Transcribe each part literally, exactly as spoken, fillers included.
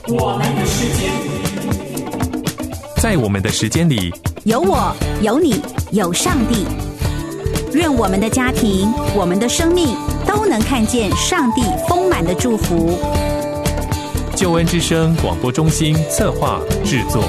我们的时间， 在我们的时间里， 有我，有你，有上帝。愿我们的家庭，我们的生命都能看见上帝丰满的祝福。 救恩之声广播中心策划制作。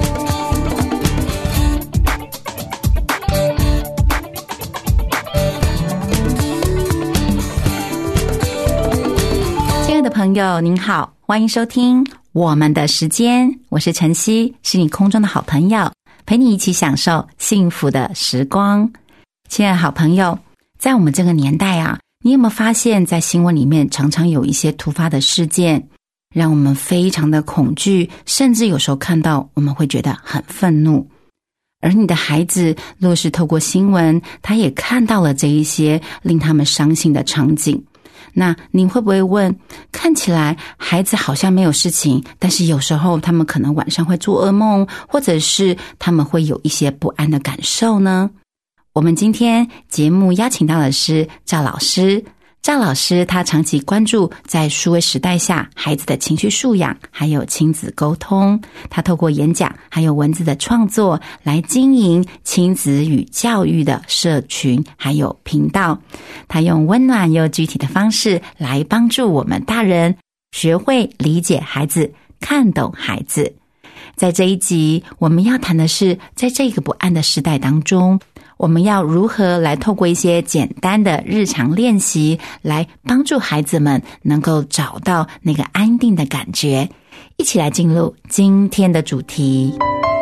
亲爱的朋友您好，欢迎收听我们的时间，我是晨曦，是你空中的好朋友，陪你一起享受幸福的时光。亲爱的好朋友，在我们这个年代啊，你有没有发现在新闻里面常常有一些突发的事件，让我们非常的恐惧，甚至有时候看到我们会觉得很愤怒。而你的孩子若是透过新闻，他也看到了这一些令他们伤心的场景，那您会不会问，看起来孩子好像没有事情，但是有时候他们可能晚上会做噩梦，或者是他们会有一些不安的感受呢？我们今天节目邀请到的是赵老师。赵老师他长期关注在数位时代下孩子的情绪素养，还有亲子沟通。他透过演讲还有文字的创作来经营亲子与教育的社群还有频道。他用温暖又具体的方式来帮助我们大人学会理解孩子，看懂孩子。在这一集我们要谈的是，在这个不安的时代当中，我们要如何来透过一些简单的日常练习来帮助孩子们能够找到那个安定的感觉。一起来进入今天的主题。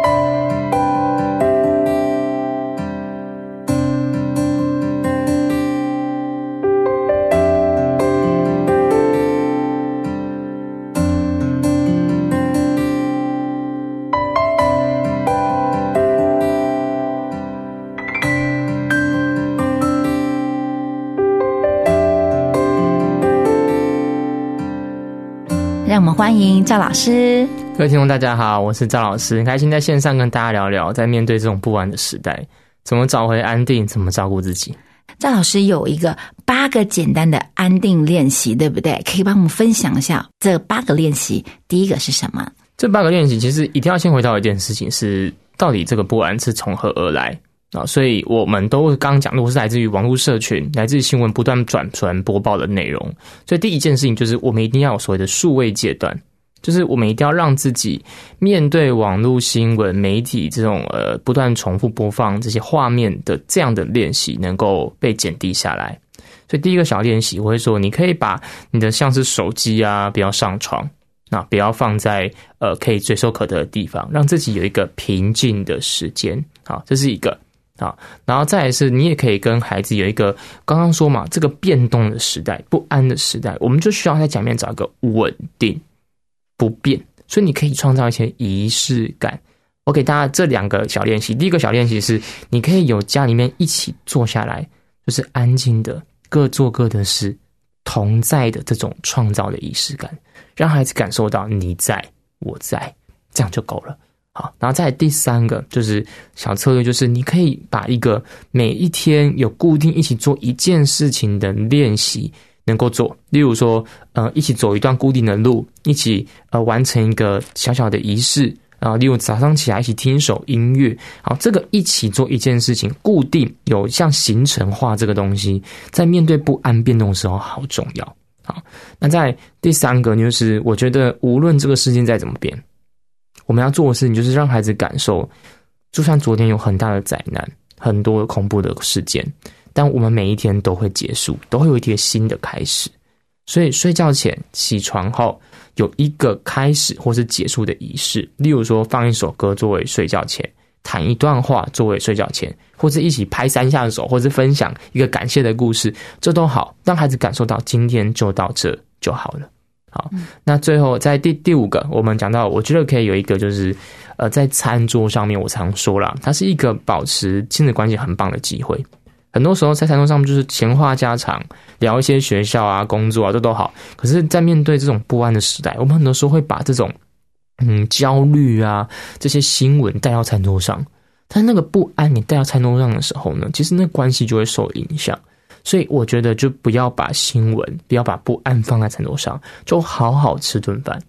让我们欢迎赵老师。 各位听众大家好，我是赵老师，很开心在线上跟大家聊聊，在面对这种不安的时代，怎么找回安定，怎么照顾自己。 赵老师有一个八个简单的安定练习，对不对？可以帮我们分享一下这八个练习，第一个是什么？ 这八个练习其实一定要先回到一件事情，是到底这个不安是从何而来啊？所以我们都刚刚讲，如果是来自于网络社群，来自于新闻不断转传播报的内容，所以第一件事情就是我们一定要有所谓的数位戒断，就是我们一定要让自己面对网络新闻媒体这种呃不断重复播放这些画面的这样的练习能够被减低下来。所以第一个小练习我会说，你可以把你的像是手机啊不要上床，那不要放在呃可以随手可得的地方，让自己有一个平静的时间。好，这是一个。好，然后再来是你也可以跟孩子有一个，刚刚说嘛，这个变动的时代，不安的时代，我们就需要在家里面找一个稳定不变，所以你可以创造一些仪式感。我给大家这两个小练习，第一个小练习是你可以有家里面一起坐下来，就是安静的各做各的事，同在的这种创造的仪式感，让孩子感受到你在我在，这样就够了。好，然后再来第三个就是小策略，就是你可以把一个每一天有固定一起做一件事情的练习能够做，例如说呃一起走一段固定的路，一起呃完成一个小小的仪式啊、呃，例如早上起来一起听一首音乐。好，这个一起做一件事情，固定有像行程化这个东西，在面对不安变动的时候好重要。好，那在第三个就是我觉得无论这个事件再怎么变，我们要做的事情就是让孩子感受，就算昨天有很大的灾难，很多恐怖的事件，但我们每一天都会结束，都会有一天新的开始。所以睡觉前起床后有一个开始或是结束的仪式，例如说放一首歌作为睡觉前，谈一段话作为睡觉前，或者一起拍三下手，或者分享一个感谢的故事，这都好，让孩子感受到今天就到这就好了。好，那最后在第第五个，我们讲到，我觉得可以有一个就是，呃，在餐桌上面，我常说啦，它是一个保持亲子关系很棒的机会。很多时候在餐桌上面就是闲话家常，聊一些学校啊、工作啊，这都好。可是，在面对这种不安的时代，我们很多时候会把这种嗯焦虑啊这些新闻带到餐桌上，但那个不安你带到餐桌上的时候呢，其实那关系就会受影响。所以我觉得就不要把新闻，不要把不安放在餐桌上，就好好吃顿饭，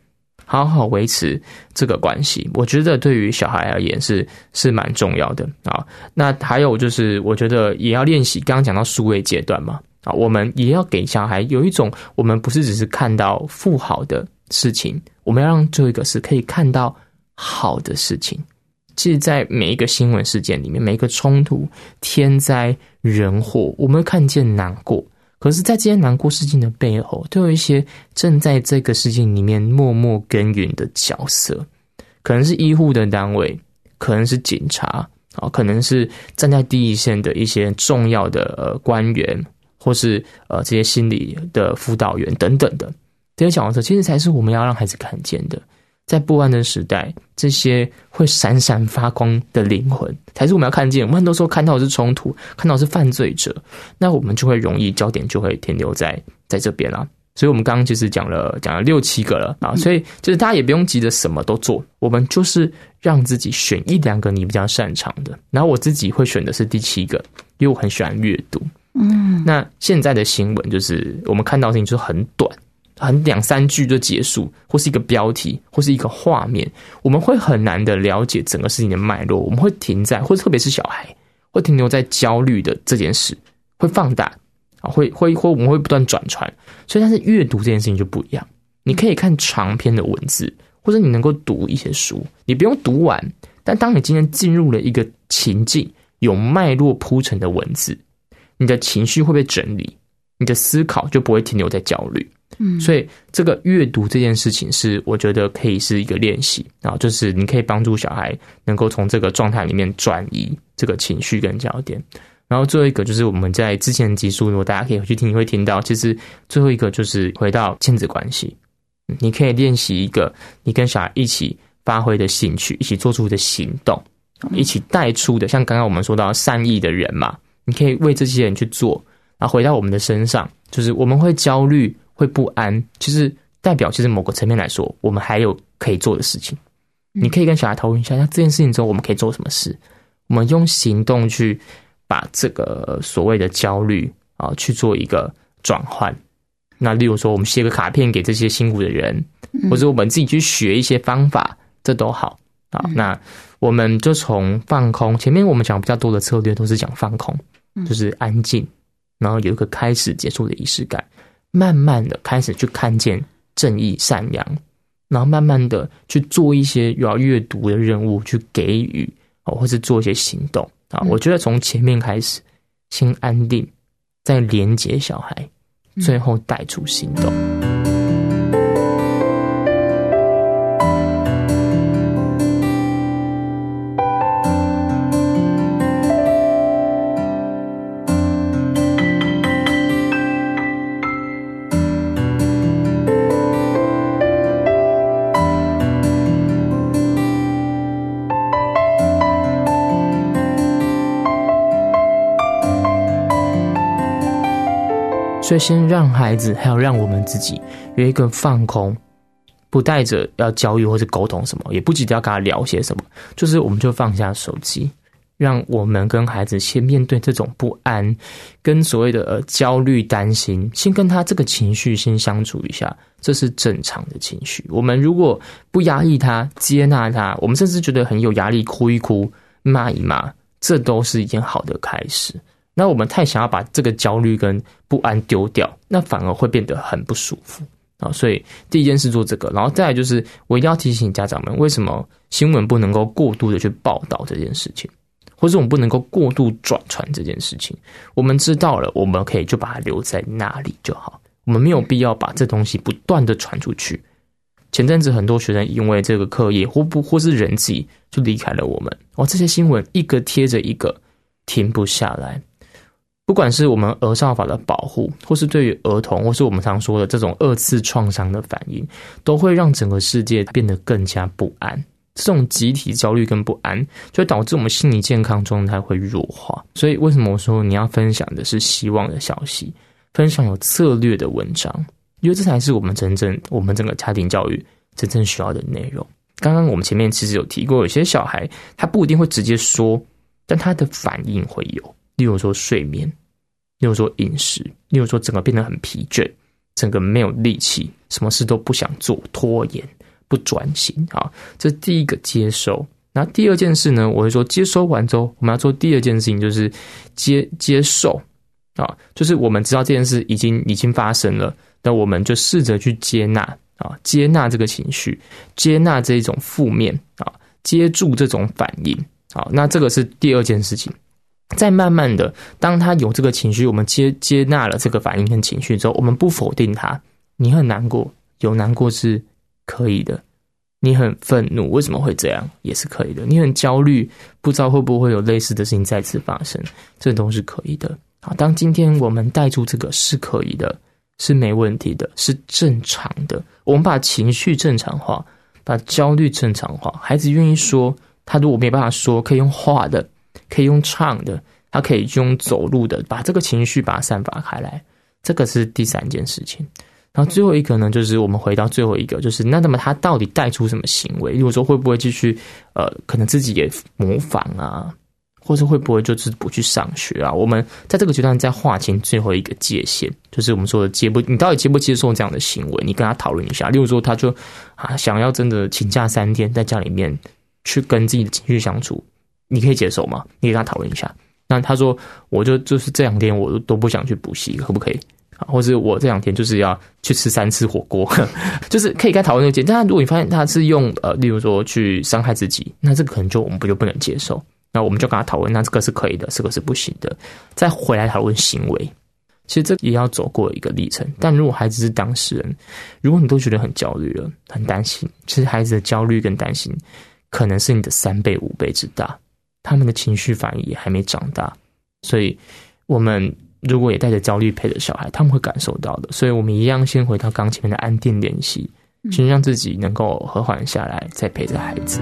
好好维持这个关系，我觉得对于小孩而言是是蛮重要的啊。那还有就是，我觉得也要练习，刚刚讲到数位阶段嘛，啊，我们也要给小孩有一种，我们不是只是看到不好的事情，我们要让最后一个是可以看到好的事情。其实在每一个新闻事件里面，每一个冲突、天灾人祸，我们会看见难过，可是在这些难过事情的背后，都有一些正在这个事情里面默默耕耘的角色，可能是医护的单位，可能是警察，可能是站在第一线的一些重要的呃官员，或是呃这些心理的辅导员等等的这些角色，其实才是我们要让孩子看见的。在不安的时代，这些会闪闪发光的灵魂才是我们要看见。我们很多时候看到的是冲突，看到的是犯罪者，那我们就会容易焦点就会停留在在这边啦。所以我们刚刚其实讲了讲了六七个了啊，所以就是大家也不用急着什么都做，我们就是让自己选一两个你比较擅长的。然后我自己会选的是第七个，因为我很喜欢阅读。嗯，那现在的新闻就是我们看到的事情就是很短。很两三句就结束，或是一个标题，或是一个画面，我们会很难的了解整个事情的脉络。我们会停在，或者特别是小孩，会停留在焦虑的这件事，会放大啊，会会会，我们会不断转传。所以，但是阅读这件事情就不一样。你可以看长篇的文字，或者你能够读一些书，你不用读完，但当你今天进入了一个情境，有脉络铺陈的文字，你的情绪会被整理，你的思考就不会停留在焦虑。嗯，所以这个阅读这件事情是我觉得可以是一个练习啊，就是你可以帮助小孩能够从这个状态里面转移这个情绪跟焦点。然后最后一个就是我们在之前的集数，如果大家可以回去听，你会听到，其实最后一个就是回到亲子关系，你可以练习一个你跟小孩一起发挥的兴趣，一起做出的行动，一起带出的，像刚刚我们说到善意的人嘛，你可以为这些人去做，然后回到我们的身上，就是我们会焦虑。会不安，其实代表其实某个层面来说，我们还有可以做的事情。你可以跟小孩讨论一下，那这件事情之后我们可以做什么事？我们用行动去把这个所谓的焦虑啊去做一个转换。那例如说，我们写个卡片给这些辛苦的人，或者我们自己去学一些方法，这都好啊。那我们就从放空，前面我们讲比较多的策略都是讲放空，就是安静，然后有一个开始结束的仪式感。慢慢的开始去看见正义善良，然后慢慢的去做一些要阅读的任务，去给予或是做一些行动啊。我觉得从前面开始先安定，再连接小孩，最后带出行动。所以先让孩子还有让我们自己有一个放空，不带着要教育或是沟通什么，也不急着要跟他聊些什么，就是我们就放下手机，让我们跟孩子先面对这种不安跟所谓的呃焦虑担心，先跟他这个情绪先相处一下，这是正常的情绪。我们如果不压抑他，接纳他，我们甚至觉得很有压力，哭一哭，骂一骂，这都是一件好的开始。那我们太想要把这个焦虑跟不安丢掉，那反而会变得很不舒服啊。所以第一件事做这个，然后再来就是我一定要提醒家长们，为什么新闻不能够过度的去报道这件事情，或者我们不能够过度转传这件事情。我们知道了，我们可以就把它留在那里就好，我们没有必要把这东西不断的传出去。前阵子很多学生因为这个课业或不或是人际就离开了我们哦，这些新闻一个贴着一个，停不下来。不管是我们儿少法的保护，或是对于儿童，或是我们常说的这种二次创伤的反应，都会让整个世界变得更加不安。这种集体焦虑跟不安，就会导致我们心理健康状态会弱化。所以为什么我说你要分享的是希望的消息，分享有策略的文章，因为这才是我们真正我们整个家庭教育真正需要的内容。刚刚我们前面其实有提过，有些小孩他不一定会直接说，但他的反应会有，例如说睡眠，例如说饮食，例如说整个变得很疲倦，整个没有力气，什么事都不想做，拖延， 不专心啊。这是第一个接受。那第二件事呢，我会说接收完之后，我们要做第二件事情，就是接接受啊，就是我们知道这件事已经已经发生了，那我们就试着去接纳啊，接纳这个情绪，接纳这种负面啊，接住这种反应。好，那这个是第二件事情。再慢慢的，当他有这个情绪，我们接接纳了这个反应跟情绪之后，我们不否定他。你很难过，有难过是可以的。你很愤怒，为什么会这样，也是可以的。你很焦虑，不知道会不会有类似的事情再次发生，这都是可以的。好，当今天我们带出这个是可以的，是没问题的，是正常的。我们把情绪正常化，把焦虑正常化。孩子愿意说，他如果没办法说，可以用画的，可以用唱的，他可以用走路的，把这个情绪把它散发开来。这个是第三件事情。然后最后一个呢，就是我们回到最后一个，就是那那么他到底带出什么行为？例如说会不会继续呃，可能自己也模仿啊，或是会不会就是不去上学啊？我们在这个阶段再划清最后一个界限，就是我们说的接不，你到底接不接受这样的行为？你跟他讨论一下。例如说，他就啊想要真的请假三天，在家里面去跟自己的情绪相处，你可以接受吗？你可以跟他讨论一下。那他说，我就就是这两天我都不想去补习，可不可以？或者我这两天就是要去吃三次火锅，就是可以跟他讨论那件。但如果你发现他是用呃，例如说去伤害自己，那这个可能就我们不就不能接受。那我们就跟他讨论，那这个是可以的，这个是不行的。再回来讨论行为，其实这也要走过一个历程。但如果孩子是当事人，如果你都觉得很焦虑了，很担心，其实孩子的焦虑跟担心可能是你的三倍五倍之大，他们的情绪反应也还没长大，所以我们如果也带着焦虑陪着小孩，他们会感受到的。所以我们一样先回到刚前面的安定练习，先让自己能够和缓下来，再陪着孩子。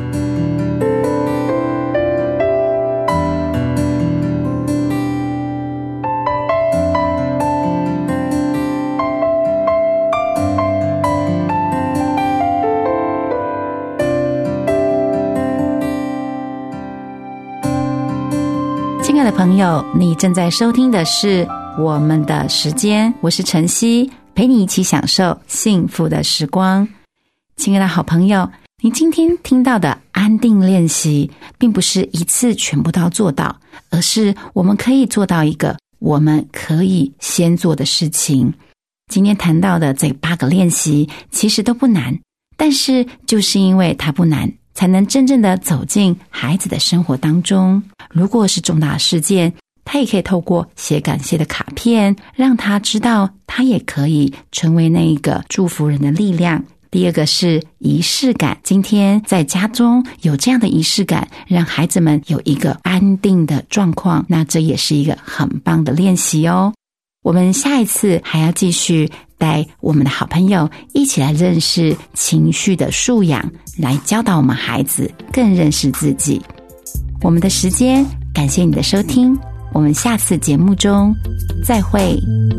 亲爱的朋友，你正在收听的是我们的时间，我是晨曦，陪你一起享受幸福的时光。亲爱的好朋友，你今天听到的安定练习并不是一次全部都要做到，而是我们可以做到一个我们可以先做的事情。今天谈到的这八个练习其实都不难，但是就是因为它不难，才能真正的走进孩子的生活当中。如果是重大事件，他也可以透过写感谢的卡片，让他知道他也可以成为那一个祝福人的力量。第二个是仪式感，今天在家中有这样的仪式感，让孩子们有一个安定的状况，那这也是一个很棒的练习哦。我们下一次还要继续带我们的好朋友一起来认识情绪的素养，来教导我们孩子更认识自己。我们的时间，感谢你的收听，我们下次节目中再会。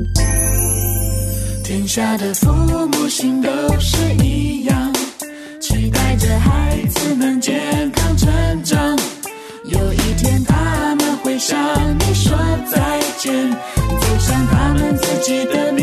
天下的父母心都是一样，期待着孩子们健康成长。有一天他们会向你说再见，走向他们自己的